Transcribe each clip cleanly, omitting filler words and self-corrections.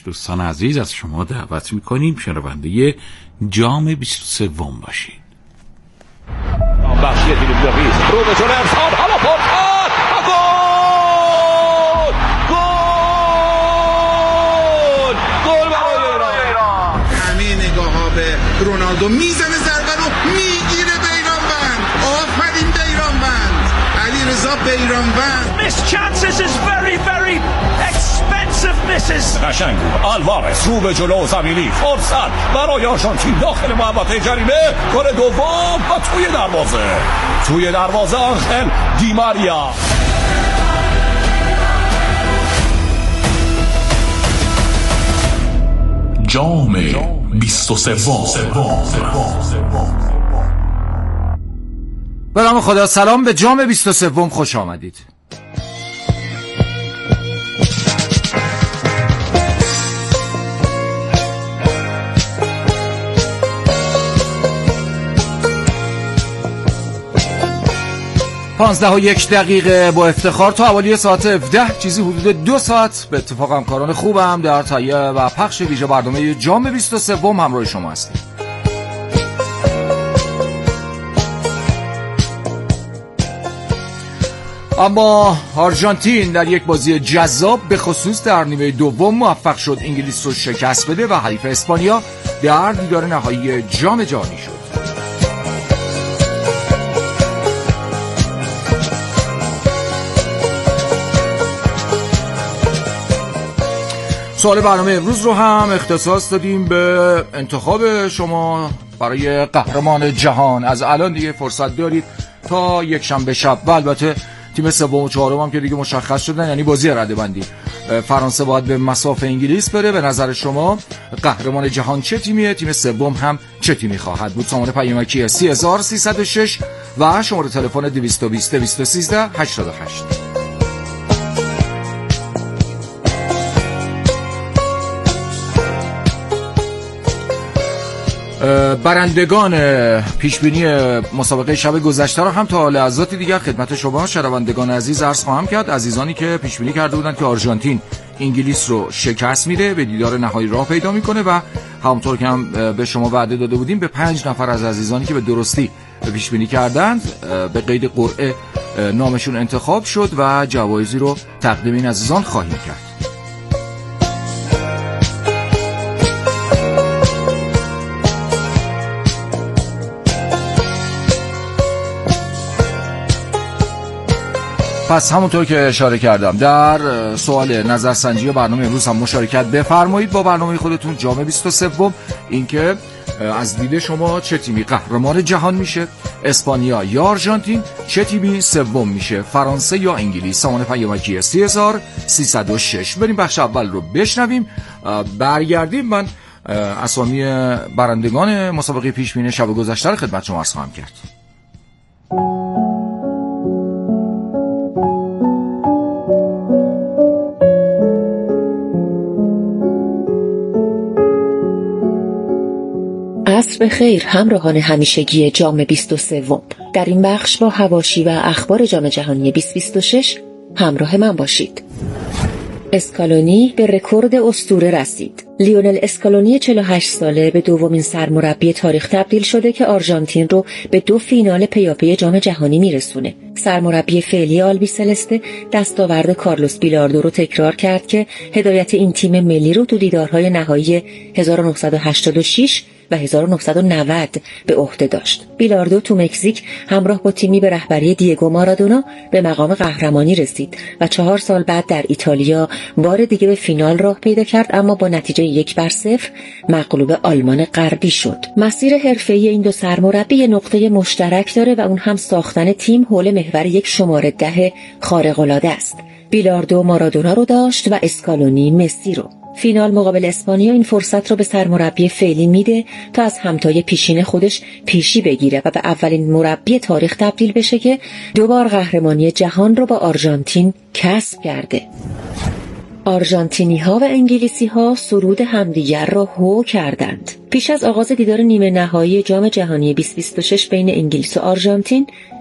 دوستان عزیز از شما دعوت میکنیم شنونده جام 23 باشید. بخشی تیم لوئیس رو به جلوی ارسال حالا فرصت گل برای ایران. همه نگاه ها به رونالدو میزنه ضربه رو میگیره بیرانوند. آفرین بیرانوند. علیرضا بیرانوند. Miss chances is very very expensive misses. قشنگ آلوارز رو به جلو زمینی فرصت برای آرژانتین داخل محوطه جریمه گل دوم و توی دروازه آنخل دی ماریا. جام 23. به نام خدا. سلام، به جام 23 خوش آمدید. پانزده و یک دقیقه با افتخار تا حوالی ساعت 17 چیزی حدود 2 ساعت به اتفاق همکاران خوبم در تهیه و پخش ویژه برنامه جام 23 همراه شما هستیم. اما آرژانتین در یک بازی جذاب به خصوص در نیمه دوم موفق شد انگلیس رو شکست بده و حریف اسپانیا در دیدار نهایی جام جهانی شد. سوال برنامه امروز رو هم اختصاص دادیم به انتخاب شما برای قهرمان جهان. از الان دیگه فرصت دارید تا یک شنبه شب و البته تیم سوم و چهارم هم که دیگه مشخص شدن، یعنی بازی رده‌بندی. فرانسه باید به مصاف انگلیس بره. به نظر شما قهرمان جهان چه تیمیه؟ تیم سوم هم چه تیمی خواهد بود؟ سامانه پیامکی 3306 و شماره تلفن 220 213 88. برندگان پیشبینی مسابقه شب گذشته را هم تا لحظات دیگر خدمت شما شنوندگان عزیز عرض خواهم کرد. عزیزانی که پیشبینی کرده بودند که آرژانتین انگلیس رو شکست میده، به دیدار نهایی راه پیدا میکنه و همونطور که هم به شما وعده داده بودیم به 5 نفر از عزیزانی که به درستی پیشبینی کردند به قید قرعه نامشون انتخاب شد و جوایزی رو تقدیم این عزیزان خواهیم کرد. پس همونطور که اشاره کردم در سوال نظرسنجی برنامه امروز هم مشارکت بفرمایید با برنامه خودتون جام 23. اینکه از دید شما چه تیمی قهرمان جهان میشه؟ اسپانیا یا آرژانتین؟ چه تیمی سوم میشه؟ فرانسه یا انگلیس؟ سامانه پیامکی 3306. بریم بخش اول رو بشنویم، برگردیم من اسامی برندگان مسابقه پیشبینی شب گذشته رو خدمت شما عرض خواهم کرد. عصر بخیر همراهان همیشگی جام 23. در این بخش با حواشی و اخبار جام جهانی 2026 همراه من باشید. اسکالونی به رکورد اسطوره رسید. لیونل اسکالونی 48 ساله به دومین سرمربی تاریخ تبدیل شده که آرژانتین رو به 2 فینال پیاپی جام جهانی میرسونه. سرمربی فعلی آلبیسلسته دستاورد کارلوس بیلاردو رو تکرار کرد که هدایت این تیم ملی رو تو دیدارهای نهایی 1986 و 1990 به عهده داشت. بیلاردو تو مکزیک همراه با تیمی به رهبری دیگو مارادونا به مقام قهرمانی رسید و 4 سال بعد در ایتالیا بار دیگه به فینال راه پیدا کرد، اما با نتیجه 1-0 مغلوب آلمان غربی شد. مسیر حرفه‌ای این 2 سرمربی نقطه مشترک داره و اون هم ساختن تیم حول محور یک شماره 10 خارق‌العاده است. بیلاردو مارادونا رو داشت و اسکالونی مسی رو. فینال مقابل اسپانیا این فرصت رو به سرمربی فعلی میده تا از همتای پیشین خودش پیشی بگیره و به اولین مربی تاریخ تبدیل بشه که 2 بار قهرمانی جهان رو با آرژانتین کسب کرده. آرژانتینی‌ها و انگلیسی‌ها سرود همدیگر را هو کردند. پیش از آغاز دیدار نیمه نهایی جام جهانی 2026 بین انگلیس و آرژانتین،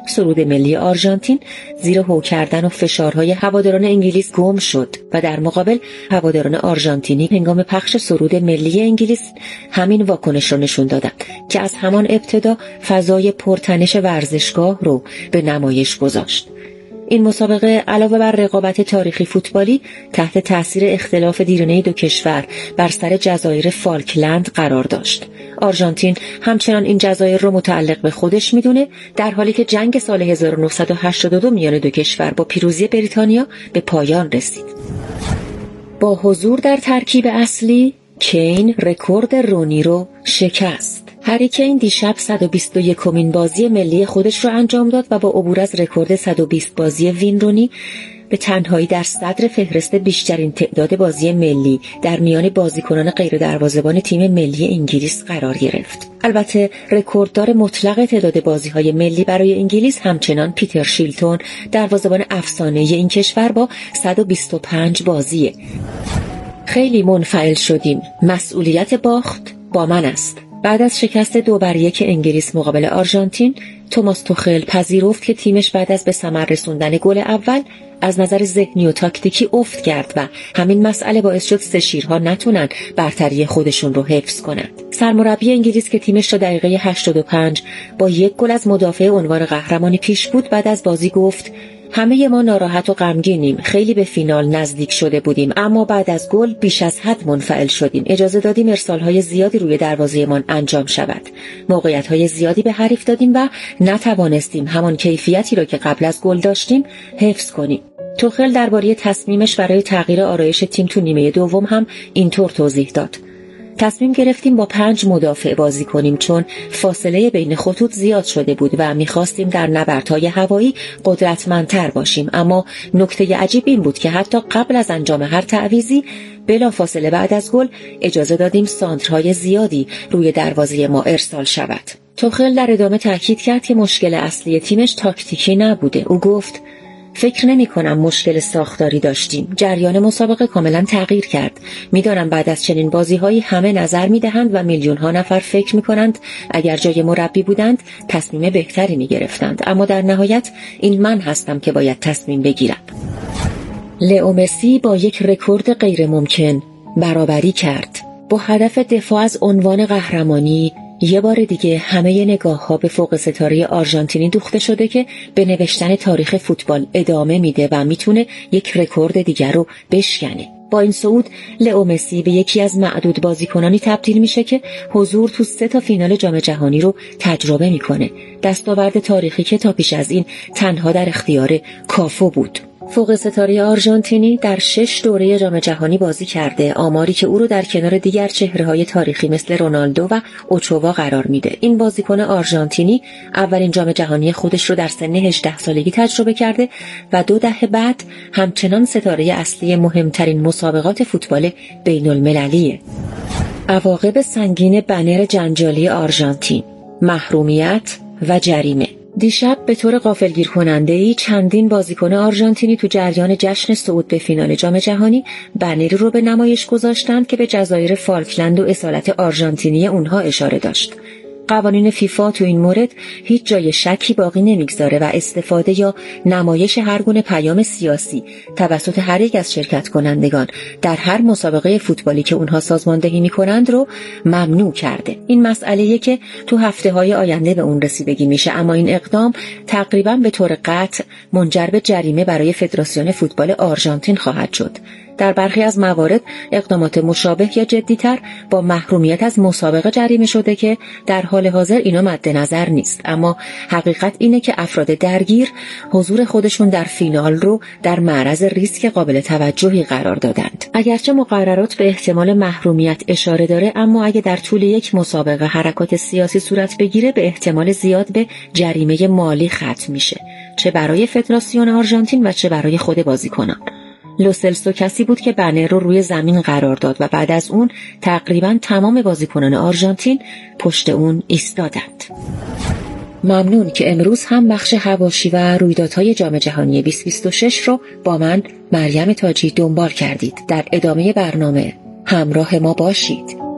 سرود ملی آرژانتین زیر هو کردن و فشارهای هواداران انگلیس گم شد و در مقابل هواداران آرژانتینی هنگام پخش سرود ملی انگلیس همین واکنش را نشون دادند که از همان ابتدا فضای پرتنش ورزشگاه رو به نمایش گذاشت. این مسابقه علاوه بر رقابت تاریخی فوتبالی تحت تاثیر اختلاف دیرینه دو کشور بر سر جزایر فالکلند قرار داشت. آرژانتین همچنان این جزایر رو متعلق به خودش میدونه، در حالی که جنگ سال 1982 میان دو کشور با پیروزی بریتانیا به پایان رسید. با حضور در ترکیب اصلی، کین رکورد رونی رو شکست. هری کین دیشب 121مین بازی ملی خودش رو انجام داد و با عبور از رکورد 120 بازی وین رونی به تنهایی در صدر فهرست بیشترین تعداد بازی ملی در میان بازیکنان غیر دروازه‌بان تیم ملی انگلیس قرار گرفت. البته رکورددار مطلق تعداد بازی‌های ملی برای انگلیس همچنان پیتر شیلتون، دروازه‌بان افسانه‌ای این کشور با 125 بازیه. خیلی منفعل شدیم. مسئولیت باخت با من است. بعد از شکست 2-1 انگلیس مقابل آرژانتین، توماس توخل پذیرفت که تیمش بعد از به ثمر رسوندن گل اول از نظر ذهنی و تاکتیکی افت کرد و همین مسئله باعث شد سه شیرها نتونن برتری خودشون رو حفظ کنند. سرمربی انگلیس که تیمش تا دقیقه 85 با 1 گل از مدافع عنوان قهرمانی پیش بود، بعد از بازی گفت: همه ما ناراحت و غمگینیم. خیلی به فینال نزدیک شده بودیم، اما بعد از گل بیش از حد منفعل شدیم. اجازه دادیم ارسال‌های زیادی روی دروازه‌مان انجام شود. موقعیت‌های زیادی به حریف دادیم و نتوانستیم همان کیفیتی را که قبل از گل داشتیم حفظ کنیم. توخل درباره تصمیمش برای تغییر آرایش تیم تو نیمه دوم هم اینطور توضیح داد: تصمیم گرفتیم با 5 مدافع بازی کنیم چون فاصله بین خطوط زیاد شده بود و می‌خواستیم در نبردهای هوایی قدرتمندتر باشیم، اما نکته عجیب این بود که حتی قبل از انجام هر تعویضی بلافاصله بعد از گل اجازه دادیم سانترهای زیادی روی دروازه ما ارسال شود. توخل در ادامه تاکید کرد که مشکل اصلی تیمش تاکتیکی نبوده. او گفت: فکر نمی کنم مشکل ساختاری داشتیم. جریان مسابقه کاملا تغییر کرد. میدانم بعد از چنین بازی‌هایی همه نظر می‌دهند و میلیون‌ها نفر فکر می‌کنند اگر جای مربی بودند تصمیم بهتری می‌گرفتند، اما در نهایت این من هستم که باید تصمیم بگیرم. لئو مسی با یک رکورد غیر ممکن برابری کرد. با هدف دفاع از عنوان قهرمانی یه بار دیگه همه نگاه‌ها به فوق ستاره آرژانتینی دوخته شده که به نوشتن تاریخ فوتبال ادامه میده و میتونه یک رکورد دیگر رو بشکنه. با این صعود لئو مسی به یکی از معدود بازیکنانی تبدیل میشه که حضور تو 3 فینال جام جهانی رو تجربه میکنه. دستاورد تاریخی که تا پیش از این تنها در اختیار کافو بود. فوق ستاره آرژانتینی در 6 دوره جام جهانی بازی کرده، آماری که او رو در کنار دیگر چهره‌های تاریخی مثل رونالدو و اوچووا قرار میده. این بازیکن آرژانتینی اولین جام جهانی خودش رو در سن 18 سالگی تجربه کرده و 2 دهه بعد همچنان ستاره اصلی مهمترین مسابقات فوتبال بین‌المللیه. عواقب سنگین بنر جنجالی آرژانتین، محرومیت و جریمه. دیشب به طور غافلگیر کننده‌ای چندین بازیکن آرژانتینی تو جریان جشن صعود به فینال جام جهانی بنری رو به نمایش گذاشتند که به جزایر فالکلند و اصالت آرژانتینی اونها اشاره داشت. قوانین فیفا تو این مورد هیچ جای شکی باقی نمیگذاره و استفاده یا نمایش هر گونه پیام سیاسی توسط هر یک از شرکت کنندگان در هر مسابقه فوتبالی که اونها سازماندهی میکنند رو ممنوع کرده. این مسئله‌ایه که تو هفته‌های آینده به اون رسیدگی میشه، اما این اقدام تقریباً به طور قطع منجر به جریمه برای فدراسیون فوتبال آرژانتین خواهد شد. در برخی از موارد اقدامات مشابه یا جدی‌تر با محرومیت از مسابقه جریمه شده که در حال حاضر اینا مد نظر نیست، اما حقیقت اینه که افراد درگیر حضور خودشون در فینال رو در معرض ریسک قابل توجهی قرار دادند. اگرچه مقررات به احتمال محرومیت اشاره داره، اما اگه در طول یک مسابقه حرکات سیاسی صورت بگیره به احتمال زیاد به جریمه مالی ختم میشه، چه برای فدراسیون آرژانتین و چه برای خود بازیکنان. لو سلسو کسی بود که بنر رو روی زمین قرار داد و بعد از اون تقریباً تمام بازیکنان آرژانتین پشت اون ایستادند. ممنون که امروز هم بخش حواشی و رویدادهای جام جهانی 2026 رو با من مریم تاجی دنبال کردید. در ادامه برنامه همراه ما باشید.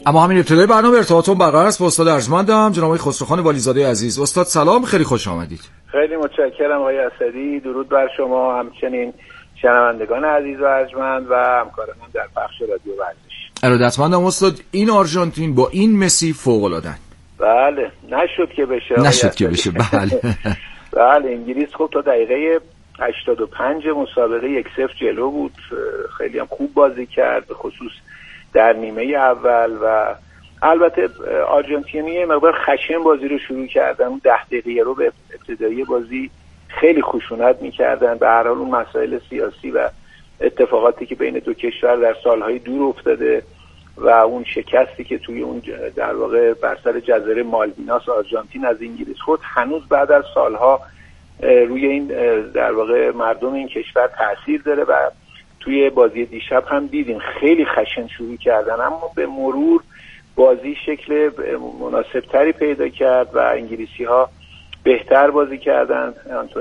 اما همین ابتدای برنامه ارتباطمون برقرار است با استاد ارجمندم جناب آقای خسروخان ولیزاده عزیز. استاد سلام، خیلی خوش آمدید. خیلی متشکرم آقای اسدی، درود بر شما، همچنین شنوندگان عزیز و ارجمند و همکارانم در پخش رادیو ورزش. ارادتمندم استاد. این آرژانتین با این مسی فوق‌العاده. بله، نشد که بشه. بله. بله، انگلیس خب تا دقیقه 85 مسابقه 1-0 جلو بود، خیلی هم خوب بازی کرد، به خصوص در نیمه اول. و البته آرژانتینی مقدار خشن بازی رو شروع کردن، اون 10 دقیقه رو به ابتدایی بازی خیلی خشونت می‌کردن. به هر حال اون مسائل سیاسی و اتفاقاتی که بین دو کشور در سالهای دور افتاده و اون شکستی که توی اون در واقع بر سر جزیره مالویناس آرژانتین از انگلیس خود هنوز بعد از سالها روی این در واقع مردم این کشور تأثیر داره و توی بازی دیشب هم دیدیم خیلی خشن شروع کردن، اما به مرور بازی شکل مناسبتری پیدا کرد و انگلیسی‌ها بهتر بازی کردن.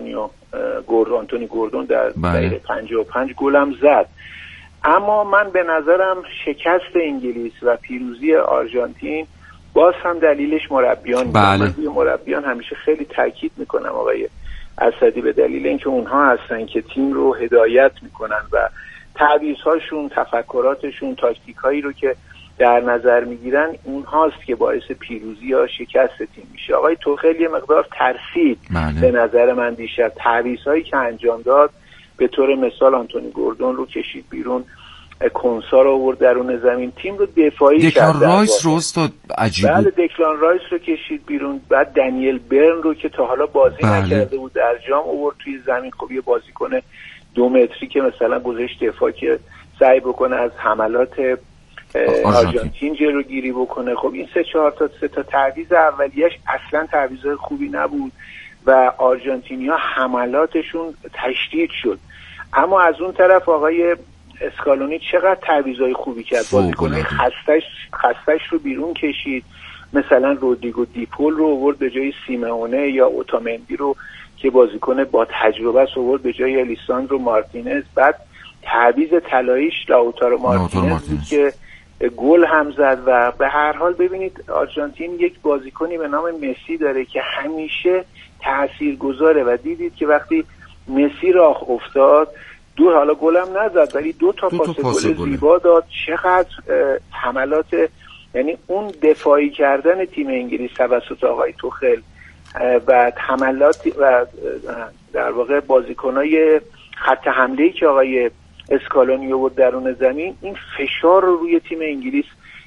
آنتونی گوردون در دقیقه 55 گلم زد. اما من به نظرم شکست انگلیس و پیروزی آرژانتین باز هم دلیلش مربیان. من روی مربیان همیشه خیلی تاکید میکنم آقای اسدی، به دلیل اینکه اونها هستن که تیم رو هدایت میکنن و تعویض‌هاشون، تفکراتشون، تاکتیکایی رو که در نظر میگیرن اونهاست که باعث پیروزی یا شکست تیم میشه. آقای توخیل یه مقدار ترسید به نظر من دیشب. تعویض‌هایی که انجام داد، به طور مثال آنتونی گوردون رو کشید بیرون، کنسا رو آورد درون زمین، تیم رو دفاعی کرد. دکلان رایس رو استاد عجیب بود. بله، دکلان رایس رو کشید بیرون، بعد دنیل برن رو که تا حالا بازی نکرده بود در جام آورد توی زمین. خب یه بازیکن 2 متری که مثلا گذاشت دفاع که سعی بکنه از حملات آرژانتین جلوگیری بکنه. خب این 3 تا تعویض اولیه‌اش اصلا تعویض خوبی نبود و آرژانتینی‌ها حملاتشون تشدید شد. اما از اون طرف آقای اسکالونی چقدر تعویضای خوبی کرد، بازیکن‌های خستش رو بیرون کشید، مثلا رودریگو دیپول رو آورد به جای سیمئونه یا اوتامندی رو که بازیکن با تجربه است آورد به جای الیساندرو مارتینز. بعد تعویض طلاییش لاوتارو مارتینز بود که گل هم زد. و به هر حال ببینید آرژانتین یک بازیکنی به نام مسی داره که همیشه تاثیرگذاره و دیدید که وقتی مسی راه افتاد حالا گلم نزد ولی 2 تا پاس گل زیبا داد. چقدر حملات، یعنی اون دفاعی کردن تیم انگلیس توسط آقای توخیل و حملات و در واقع بازیکنای خط حمله‌ای که آقای اسکالونی آورد درون زمین، این فشار رو روی تیم انگلیس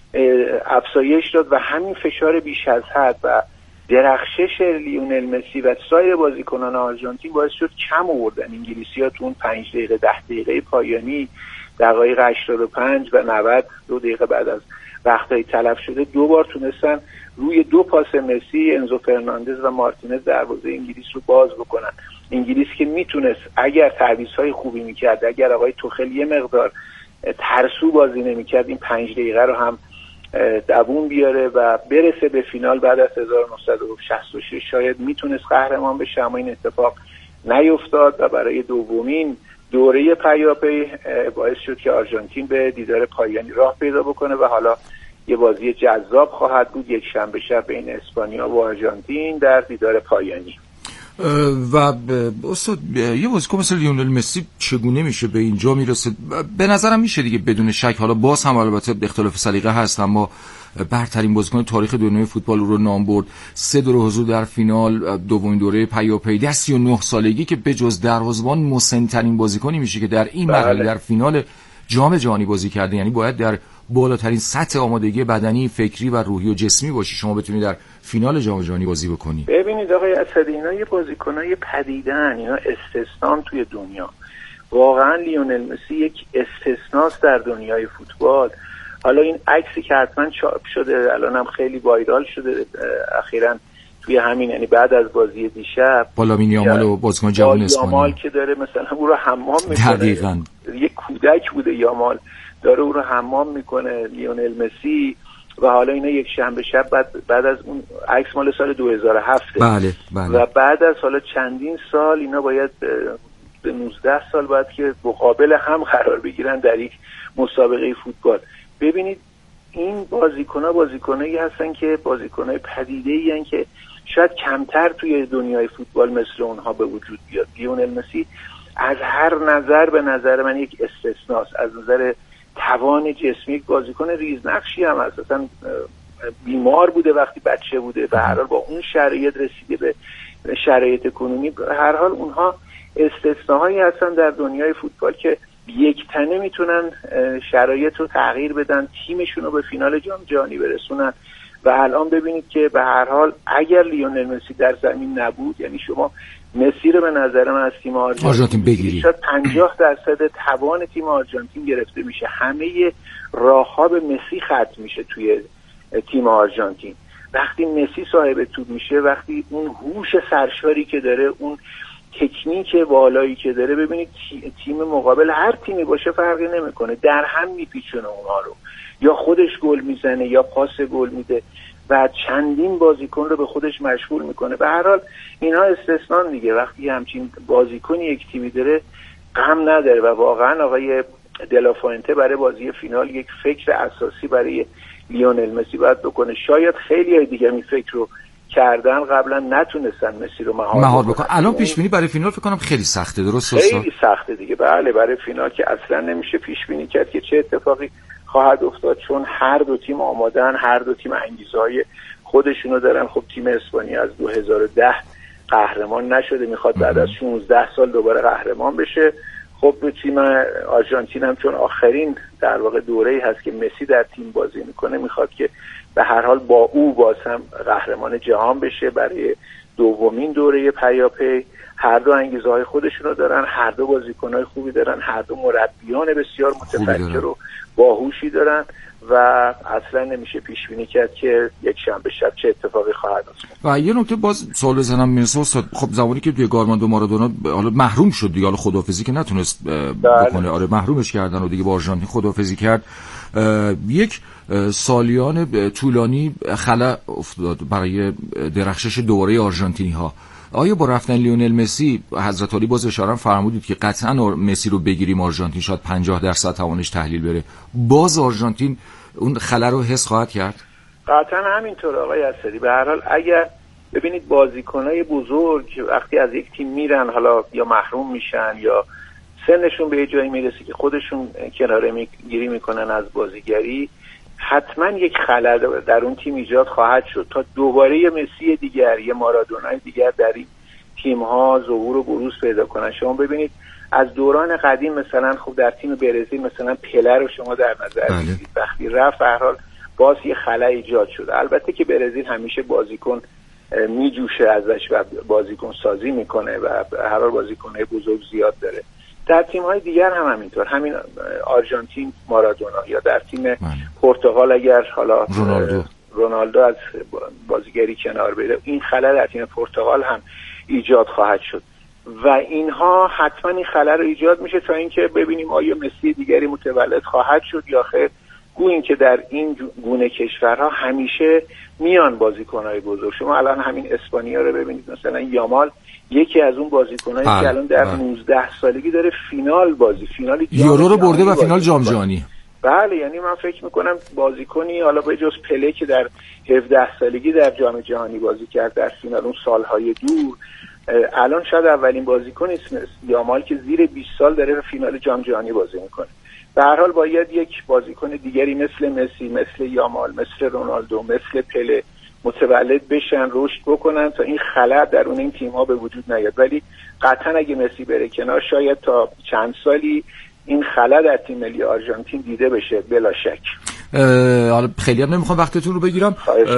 افزایش داد و همین فشار بیش از حد و درخشش لیونل مسی و سایر بازیکنان آرژانتین باعث شد کم آوردن انگلیسی‌ها تو اون 5 دقیقه 10 دقیقه پایانی، دقایق 85 و 90 2 دقیقه بعد از وقتای تلف شده 2 بار تونستن روی 2 پاس مسی انزو فرناندز و مارتینز دروازه انگلیس رو باز بکنن. انگلیس که میتونست اگر تعویض‌های خوبی میکرد، اگر آقای توخیل یه مقدار ترسو بازی نمیکرد، این 5 دقیقه رو هم دووم بیاره و برسه به فینال بعد از 1966 شاید میتونست قهرمان بشه، اما این اتفاق نیفتاد و برای دومین دوره پیاپی باعث شد که آرژانتین به دیدار پایانی راه پیدا بکنه و حالا یه بازی جذاب خواهد بود یک شنبه شب بین اسپانیا و آرژانتین در دیدار پایانی. و استاد یه بازیکن مثل لیونل مسی چگونه میشه به اینجا میرسه؟ به نظرم میشه دیگه بدون شک. حالا باز هم البته اختلاف سلیقه هست، اما برترین بازیکن تاریخ دنیای فوتبال رو نام برد. 3 دوره حضور در فینال، دومین دوره پیاپی در 39 سالگی که به جز دروازه‌بان مسن‌ترین بازیکنی میشه که در این مرحله در فینال جام جهانی بازی کرده. یعنی باید در بالاترین سطح آمادگی بدنی، فکری و روحی و جسمی باشی شما بتونی در فینال جام جهانی بازی بکنی. ببینید آقای اسدی، اینا یه بازیکنای پدیده‌ان، اینا استثنان توی دنیا. واقعا لیونل مسی یک استثناست در دنیای فوتبال. حالا این عکسی که حتما چاپ شده الانم خیلی وایرال شده اخیراً توی همین، یعنی بعد از بازی دیشب با لامین یامال و بازیکن جوان اسپانیا، یامال که داره مثلا او رو حمام میکنه. دقیقاً یک کودک بوده یامال، داره او رو حمام میکنه لیونل مسی. و حالا اینا یک شنبه شب بعد از اون عکس مال سال 2007 بله. و بعد از حالا چندین سال اینا باید به 19 سال باید که مقابل هم قرار بگیرن در یک مسابقه فوتبال. ببینید این بازیکنایی هستن که بازیکنای پدیده‌ای هستن که شاید کمتر توی دنیای فوتبال مثل اونها به وجود بیاد. لیونل مسی از هر نظر به نظر من یک استثناست. از نظر توان جسمی بازیکن ریزنقشی هم اساسا بیمار بوده وقتی بچه بوده، به هر حال با اون شرایط رسیده به شرایط کنونی. به هر حال اونها استثناهایی هستن در دنیای فوتبال که یک تنه میتونن شرایط رو تغییر بدن، تیمشون رو به فینال جام جهانی برسونن. و الان ببینید که به هر حال اگر لیونل مسی در زمین نبود، یعنی شما مسی رو به نظر من از تیم آرژانتین بگیرید، شاید 50% توان تیم آرژانتین گرفته میشه، همه راه‌ها به مسی ختم میشه توی تیم آرژانتین. وقتی مسی صاحب توپ میشه، وقتی اون هوش سرشاری که داره، اون تکنیک بالایی که داره، ببینید تیم مقابل هر تیمی باشه فرقی نمیکنه، در هم میپیچونه اونها رو، یا خودش گل میزنه یا پاس گل میده و چندین بازیکن رو به خودش مشغول میکنه. به هر حال اینها استثنان دیگه. وقتی همچین بازیکنی یک تیمی داره غم نداره و واقعا آقای دلافوئنته برای بازی فینال یک فکر اساسی برای لیونل مسی باید بکنه. شاید خیلی دیگه این فکر رو کردن قبلا نتونستن مسی رو مهار بکنن. الان پیش بینی برای فینال فکر کنم خیلی سخته، درست؟ خیلی سخته دیگه. بله، برای فینال که اصلا نمیشه پیش بینی کرد که چه اتفاقی خواهد افتاد، چون هر دو تیم آمادن، هر دو تیم انگیزه‌های خودشونو دارن. خب تیم اسپانیا از 2010 قهرمان نشده، میخواد بعد از 16 سال دوباره قهرمان بشه. خب تیم آرژانتین هم چون آخرین در واقع دوره‌ای هست که مسی در تیم بازی میکنه، میخواد که به هر حال با او باز هم قهرمان جهان بشه برای دومین دوره پیاپی. هر دو انگیزه‌های خودشونو دارن، هر دو بازیکن‌های خوبی دارن، هر دو مربیان بسیار متفکر و باهوشی دارن و اصلا نمیشه پیش بینی کرد که یک شنبه شب چه اتفاقی خواهد افتاد. و یه نکته باز سوال بزنم میرسه استاد، خب زمانی که توی گارماندو مارادونا حالا محروم شد دیگه، حالا خداحافظی که نتونست بکنه، آره محرومش کردن و دیگه با آرژانتین خداحافظی کرد، یک سالیان طولانی خلا افتاد برای درخشش دوباره آرژانتینی ها. آیا با رفتن لیونل مسی، حضرت علی باز اشاره فرمودید که قطعا مسی رو بگیریم آرژانتین شاید 50% توانش تحلیل بره، باز آرژانتین اون خلا رو حس خواهد کرد؟ قطعا همینطور آقای اسدی. به هر حال اگر ببینید بازیکنای بزرگ وقتی از یک تیم میرن، حالا یا محروم میشن یا سنشون به یه جایی میرسه که خودشون کناره گیری میکنن از بازیگری، حتما یک خلل در اون تیم ایجاد خواهد شد تا دوباره یه مسی دیگر، یه مارادونای دیگر در این تیم‌ها ظهور و بروز پیدا کنن. شما ببینید از دوران قدیم مثلا خب در تیم برزیل مثلا پله رو شما در نظر بگیرید، وقتی رفت هر حال باز یه خلأ ایجاد شد. البته که برزیل همیشه بازیکن میجوشه ازش و بازیکن سازی میکنه و هر حال بازیکن‌های بزرگ زیاد داره. در تیم‌های دیگر هم همینطور، همین آرژانتین مارادونا، یا در تیم پرتغال اگر حالا رونالدو از بازیگری کنار بره، این خلل در تیم پرتغال هم ایجاد خواهد شد و اینها حتما این خلل رو ایجاد میشه تا اینکه ببینیم آیا مسی دیگری متولد خواهد شد یا خیر. گویین که در این گونه کشورها همیشه میان بازیکن‌های بزرگ. شما الان همین اسپانیا رو ببینید، مثلا یامال یکی از اون بازیکنایی که الان در 19 سالگی داره فینال یورو رو برده و فینال جام جهانی. بله، یعنی من فکر میکنم بازیکنی حالا به جز پله که در 17 سالگی در جام جهانی بازی کرد در فینال اون سالهای دور، الان شاید اولین بازیکنی است یامال که زیر 20 سال داره فینال جام جهانی بازی میکنه. به هر حال باید یک بازیکن دیگری مثل مسی، مثل یامال، مثل رونالدو، مثل پله متولد بشن، رشد بکنن تا این خلأ در اون این تیم‌ها به وجود نیاد. ولی قطعا اگه مسی بره کنار شاید تا چند سالی این خلأ در تیم ملی آرژانتین دیده بشه بلا شک. حالا خیلی هم نمیخوام وقتتون رو بگیرم.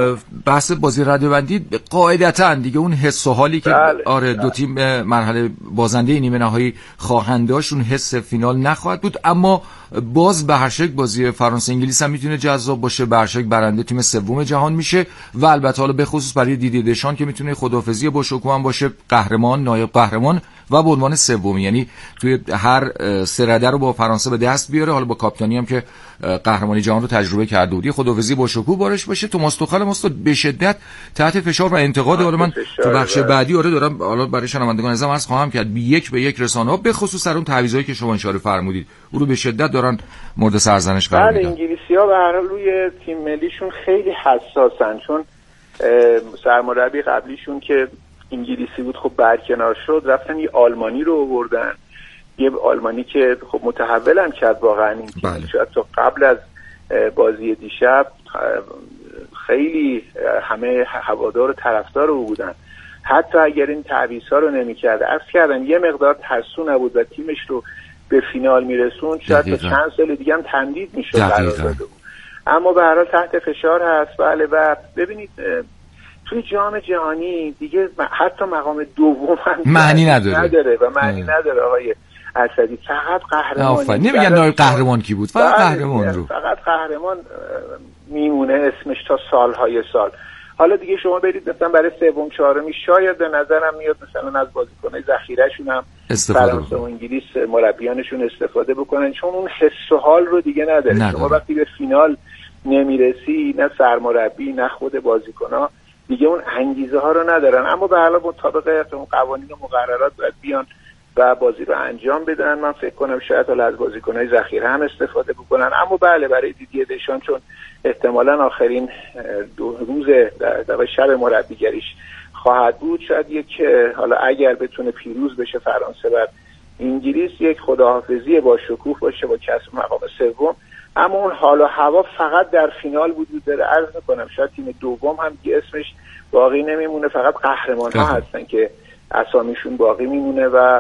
بحث بازی رده‌بندی قاعدتاً دیگه اون حس و حالی که آره دو تیم مرحله بازنده نیمه نهایی خواهند داشت، اون حس فینال نخواهد بود، اما باز به هر شکل بازی فرانسه انگلیس هم میتونه جذاب باشه، به هر شکل برنده تیم سوم جهان میشه و البته حالا به خصوص برای دیدی دشان که میتونه خداحافظی با شکوه هم باشه، قهرمان، نایب قهرمان و به عنوان سومی، یعنی توی هر سه رده رو با فرانسه به دست بیاره. حالا با کاپیتانی هم که قهرمانی جهان رو تجربه کرده بود، خداحافظی با شکوه بارش باشه. توماس توخل استاد به شدت تحت فشار و انتقاد، حالا من تو بخش بعدی دارم حالا برای شنوندگان عزیزم عرض خواهم کرد، یک به یک رسانه‌ها به خصوص سر اون تعویضایی که شما اشاره فرمودید او رو به شدت دارن مورد سرزنش قرار میدن. انگلیسی انگلیسی‌ها به هر حال روی تیم ملیشون خیلی حساسن، چون سرمربی قبلیشون که انگلیسی بود خب برکنار شد، رفتن یه آلمانی رو آوردن، یه آلمانی که خب متحول هم کرد واقعا این تیم. شاید تا قبل از بازی دیشب خیلی همه هوادار و طرفدار او بودن، حتی اگر این تعویض‌ها رو نمی‌کرد، عرض کردن یه مقدار ترسو نبود و تیمش رو به فینال میرسون، شاید تا چند سال دیگه هم تمدید میشد قرار داده بود. اما به هر حال تحت فشار هست. بله. و ببینید توی جام جهانی دیگه حتی مقام دوم هم معنی نداره و معنی نداره آقای اسدی، فقط قهرمان. نمیگن قهرمان کی بود، فقط قهرمان رو، فقط قهرمان میمونه اسمش تا سالهای سال. حالا دیگه شما برید مثلا برای سوم چهارمی شاید به نظرم میاد مثلا از بازیکن‌های ذخیره‌شون هم فرانسه و انگلیس مربیانشون استفاده بکنن، چون اون حس و حال رو دیگه نداره. شما وقتی به فینال نمیرسی، نه سرمربی نه خود بازیکن‌ها دیگه اون انگیزه ها رو ندارن. اما به هر حال مطابق قوانین و مقررات باید بیان و بازی رو انجام بدن. من فکر کنم شاید حالا از بازیکن‌های ذخیره هم استفاده بکنن. اما بله، برای دیدیه دشان چون احتمالاً آخرین 2 روز در شب مربیگریش خواهد بود، شاید یک حالا اگر بتونه پیروز بشه فرانسه بر انگلیس، یک خداحافظی با شکوه باشه با کسب مقام سوم. اما اون حال و هوا فقط در فینال وجود داره. عرض می‌کنم شاید تیم دوم هم که اسمش باقی نمیمونه، فقط قهرمان‌ها هستن که اسامیشون باقی میمونه و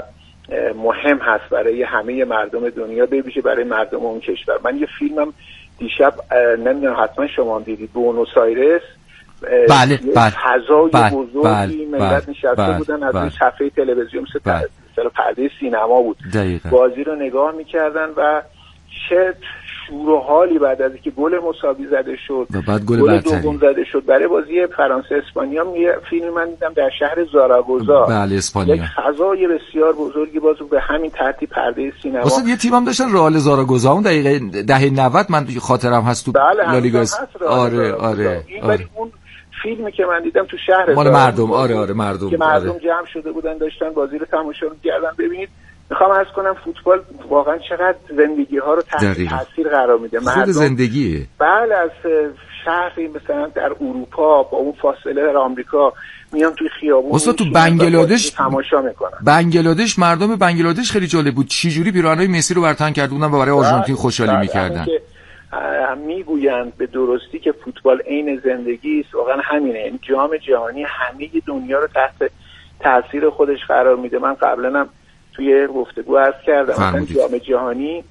مهم هست برای همه مردم دنیا، به ویژه برای مردم اون کشور. من یه فیلمم دیشب نمیدونم حتما شما هم دیدید، بونوس آیرس. بله. فضای بزرگی ملت نشسته بودن از این صفحه تلویزیون، مثل پرده سینما بود. بازی رو نگاه می‌کردن و چه شور و حالی بعد از اینکه گل مساوی زده شد و بعد گل دوم زده شد برای بازی فرانسه اسپانیا. یه فیلم من دیدم در شهر زاراگوزا. بله، اسپانیا. یک فضای بسیار بزرگی باز به همین ترتیب پرده سینما. واسه یه تیم هم داشتن، رئال زاراگوزا، اون دهه 90 من خاطرم هست تو لالیگا. آره. ولی اون فیلمی که من دیدم تو شهر مال مردم. مردم که مردم جمع شده بودن داشتن بازی رو تماشا می‌کردن. ببینید میخوام عرض کنم فوتبال واقعا چقدر زندگی ها رو تحت تاثیر قرار میده. خود زندگیه. بله، از شهری مثلا در اروپا با اون فاصله در آمریکا میان توی خیابون تو بنگلادش تماشا میکنن. بنگلادش، مردم بنگلادش خیلی جالب بود چه جوری پیراهنای مسی رو برتن کرده بودن و برای آرژانتین خوشحالی میکردن. میگویند به درستی که فوتبال عین زندگی است، واقعا همینه. این جام جهانی همه دنیا رو تحت تاثیر خودش قرار میده. من قبلا توی گفتگو عرض کردم مثلا جام جهانی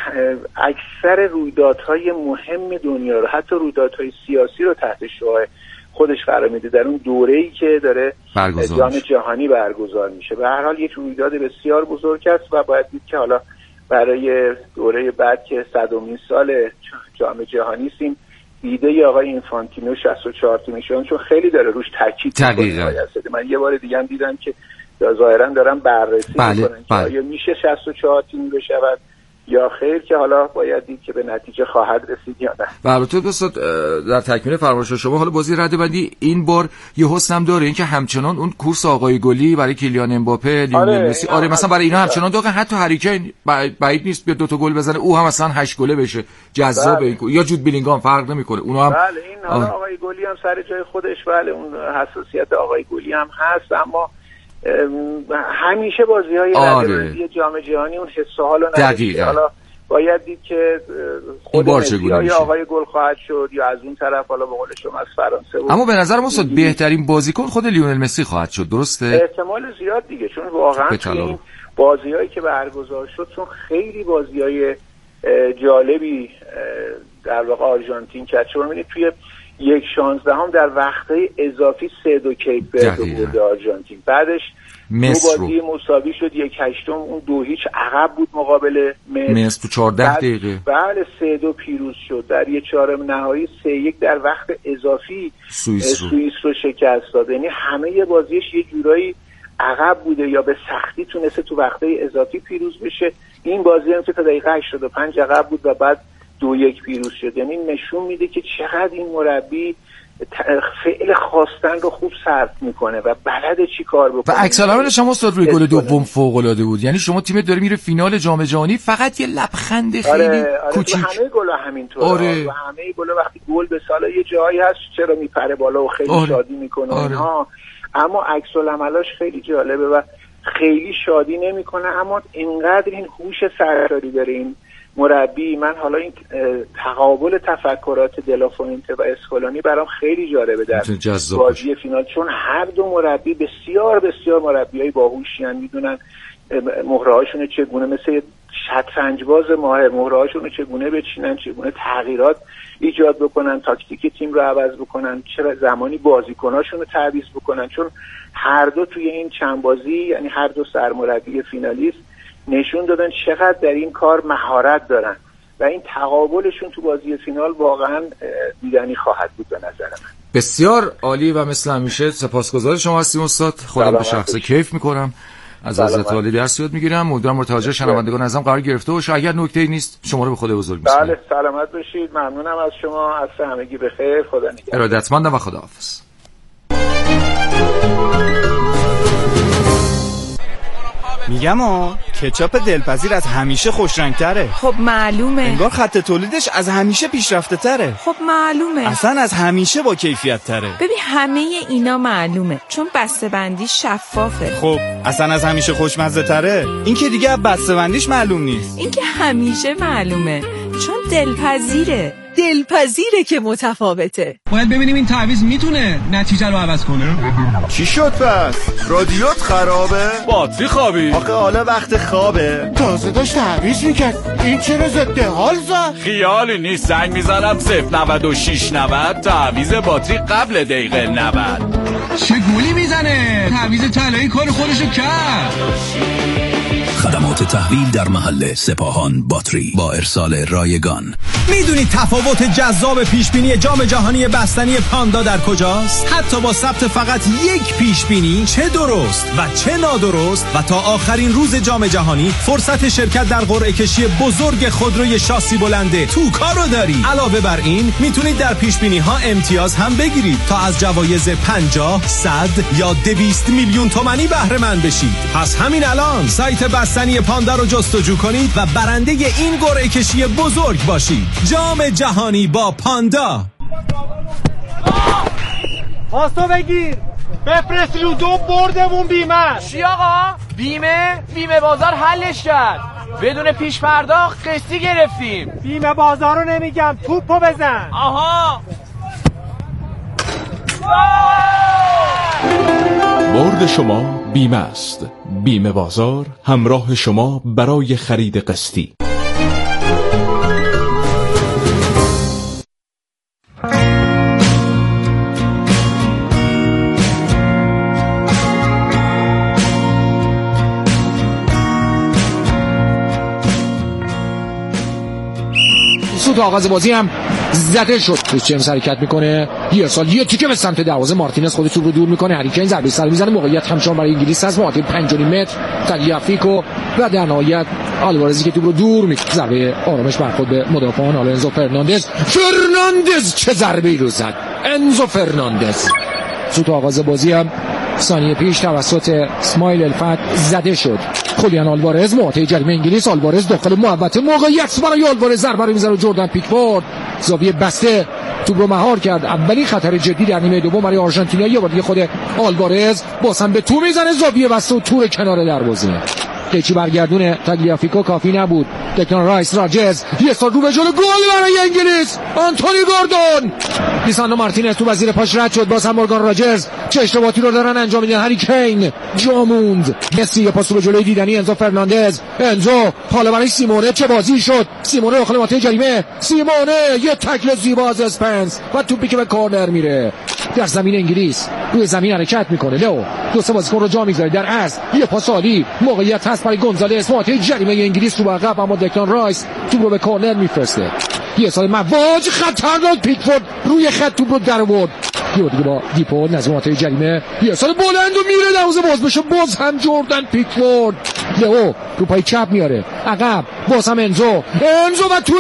اکثر رویدادهای مهم دنیا رو، حتی رویدادهای سیاسی رو تحت شعاع خودش قرار میده در اون دوره‌ای که داره جام جهانی برگزار میشه. به هر حال یک رویداد بسیار بزرگ است و باید دید که حالا برای دوره بعد که 100مین سال جام جهانی سیم ایده آقای اینفانتینو 64 تیمی شدن، چون خیلی داره روش تاکید می‌کنه. من یه بار دیگه هم دیدم که ظاهرا دارن بررسی میکنن که آیا میشه 64 تیمی بشود یا خیر، که حالا باید دید که به نتیجه خواهد رسید یا نه. و البته دوستان در تکمیل فرمایش شما، حالا بازی رده‌بندی این بار یه حسنم داره، این که همچنان اون کورس آقای گلی برای کیلیان امباپه، لیونل مسی، مثلا برای اینا همچنان داغه. حتی هری کین بعید نیست بیاد 2 تا گل بزنه، او هم مثلا 8 گله بشه، جذاب این یا جود بیلینگام فرق نمیکنه اونها هم. بله، این حالا آقای گلی هم سر جای خودش، بله اون حساسیت آقای گلی هم هست، اما همیشه بازی‌های رده‌بندی جام جهانی اون حس و حالو نداره. حالا باید دید که خود یا آقای گل خواهد شد یا از اون طرف حالا به قول شما از فرانسه بود. اما به نظر ما بهترین بازیکن خود لیونل مسی خواهد شد، درسته؟ احتمال زیاد دیگه، چون واقعا این بازی‌هایی که برگزار شد چون خیلی بازی‌های جالبی در واقع آرژانتین کرد. چون می‌بینید توی 1/16 در وقت‌های اضافی 3-2 کیپ برد آرژانتین، بعدش دو بازی مساوی شد، 1/8 اون 2-0 عقب بود مقابل مصر تو 14 دقیقه. بله 3-2 پیروز شد. در یه چهارم نهایی 3-1 در وقت اضافی سوئیس رو شکست داد. یعنی همه بازیش یه جورایی عقب بوده یا به سختی تونسته تو وقت‌های اضافی پیروز بشه. این بازی هم که تا دقیقه 85 عقب بود و بعد 2-1 پیروز شد. یعنی نشون میده که چقدر این مربی فعل خواستن رو خوب صرف میکنه و بلده چی کار بکنه. و عکس العملش هم استاد روی گل دوم فوق العاده بود. یعنی شما تیمت داره میره فینال جام جهانی، فقط یه لبخند خیلی کوچیک. همه گلا همینطوره. و همه گلا وقتی گل به سالا یه جایی هست چرا میپره بالا و خیلی شادی میکنه اینها، اما عکس العملاش خیلی جالبه و خیلی شادی نمیکنه، اما اینقدر این هوش سرشاری داره این مربی. من حالا این تقابل تفکرات دلافونته و اسکولانی برام خیلی جالبه در بازی فینال، چون هر دو مربی بسیار بسیار مربیای باهوشی ان، میدونن مهرهاشون چگونه، مثل شطرنج باز ماهر مهرهاشون چگونه بچینن، چگونه تغییرات ایجاد بکنن، تاکتیک تیم رو عوض بکنن، چرا زمانی بازیکناشون رو تعویض بکنن، چون هر دو توی این چند بازی، یعنی هر دو سرمربی فینالیست نشون دادن چقدر در این کار مهارت دارن و این تقابلشون تو بازی فینال واقعا دیدنی خواهد بود به نظر من. بسیار عالی و مثل همیشه سپاسگزار شما هستیم استاد. خودم به شخصه کیف میکنم از حضرت عالی درس یاد میگیرم. امیدوارم متوجه شنوندگان ازم قرار گرفته باشه. اگر نکته‌ای نیست شما رو به خدا بزرگ می‌سپارم. بله سلامت باشید. ممنونم از شما. عصر همگی بخیر. خدا نگهدار. ارادتمندم و خداحافظ. میگم کچاپ دلپذیر از همیشه خوشرنگ‌تره. خب معلومه. انگار خط تولیدش از همیشه پیشرفته‌تره. خب معلومه. اصلا از همیشه با کیفیت‌تره. ببین همه اینا معلومه چون بسته‌بندی شفافه. خب اصلا از همیشه خوشمزه‌تره. این که دیگه از بسته‌بندیش معلوم نیست. این که همیشه معلومه چون دلپذیره که متفاوته. باید ببینیم این تعویض میتونه نتیجه رو عوض کنه. چی شد پس؟ رادیوت خرابه؟ باتری خوابی؟ آخه حالا وقت خوابه. تازه داشت تعویض میکرد. این چرا ضد حال زد؟ خیالی نیست، زنگ میزنم 09690 تعویض باتری قبل دقیقه 90. چه گولی میزنه؟ تعویض طلایی کار خودشو کرد. خدمات تحویل در محل سپاهان باتری با ارسال رایگان. میدونید تفاوت جذاب پیشبینی جام جهانی بستنی پاندا در کجاست؟ حتی با ثبت فقط یک پیشبینی، چه درست و چه نادرست، و تا آخرین روز جام جهانی فرصت شرکت در قرعه کشی بزرگ خودروی شاسی بلنده توکا رو داری. علاوه بر این میتونید در پیشبینی ها امتیاز هم بگیرید تا از جوایز 50، 100 یا 200 میلیون تومانی بهره مند بشید. پس همین الان سایت بستنی پاندا رو جستجو کنید و برنده این قرعه کشی بزرگ باشید. جام جهانی با پاندا. پاسو بگیر، بفرست لودو، بردمون بیمه. چی آقا؟ بیمه بازار حلش کرد، بدون پیش پرداخت قسطی گرفتیم. بیمه بازار رو نمیگم، توپو بزن. آها برد شما بیمه است. بیمه بازار همراه شما برای خرید قسطی. سوت آغاز بازی هم زده شد. جیمز حرکت میکنه، یه سال یه تیکه به سمت دروازه، مارتینز خودش رو دور میکنه، هری کین ضربه سر میزنه، موقعیت همچنان برای انگلیس از محیط 5.5 متر، تالیافیکو و در نهایت آلوارزی که توپ رو دور میکنه، ضربه آرامش برخورد به مدافعان. حالا انزو فرناندز چه ضربه‌ای رو زد انزو فرناندز. سوت آغاز بازی هم ثانیه پیش توسط اسماعیل الفت زده شد. خولیان آلوارز محاطه جریمه انگلیس، آلوارز داخل محوطه، موقعیت برای آلوارز، ضربه رو میزنه جردن پیکفورد، زاویه بسته، توپ رو مهار کرد. اولین خطر جدی در نیمه دوم برای آرژانتینیا. یه بار دیگه خود آلوارز بازم به تو میزنه، زاویه بسته و تور کنار دروازه. قیچی برگردون تاگلیافیکو کافی نبود. دکلان رایس، راجرز، یه سال رو به جلو، گل برای انگلیس، آنتونی گوردون. لیساندرو مارتینز تو وزیر پاش رد شد، باز هم مورگان راجرز. چه اشتباهاتی رو دارن انجام میدن. هری کین جا موند. مسی یه پاس به جلوی دیدنی انزو فرناندز، انزو حالا برای سیمونه، چه بازی شد. سیمونه داخل محوطه جریمه، سیمونه یه تکل زیبا از اسپنس و توپی که به کورنر میره. در زمین انگلیس روی زمین حرکت میکنه، لو دو سه بازیکن رو جا میذاره، در عرض یه پاس عالی، موقعیت هست برای گونزالز، محوطه جریمه انگلیس رو عقب، اما دکلان رایس توپ رو به کورنر میفرسته. یه سال مواج خطرناک، پیکفورد روی خط توپ رو در آورد. یه دیگه با دیپو نزد منطقه جریمه یه سال بلند و میره دروازه باز بشه. باز هم جردن پیکفورد لئو رو پای چپ میاره عقب. باز هم انزو و توی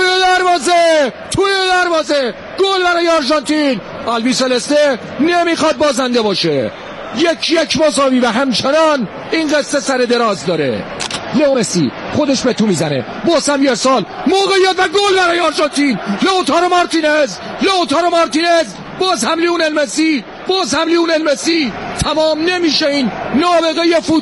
دروازه گل برای آرژانتین. آلبی سلسته نمیخواد بازنده باشه. 1-1 مساوی و همچنان این قصه سر دراز داره. لئو مسی خودش به تو میزنه. باز هم یه سال موقعیت و گل برای آرژانتین. لوتارو مارتینز باز هم لیونل مسی. تمام نمیشه این نابغه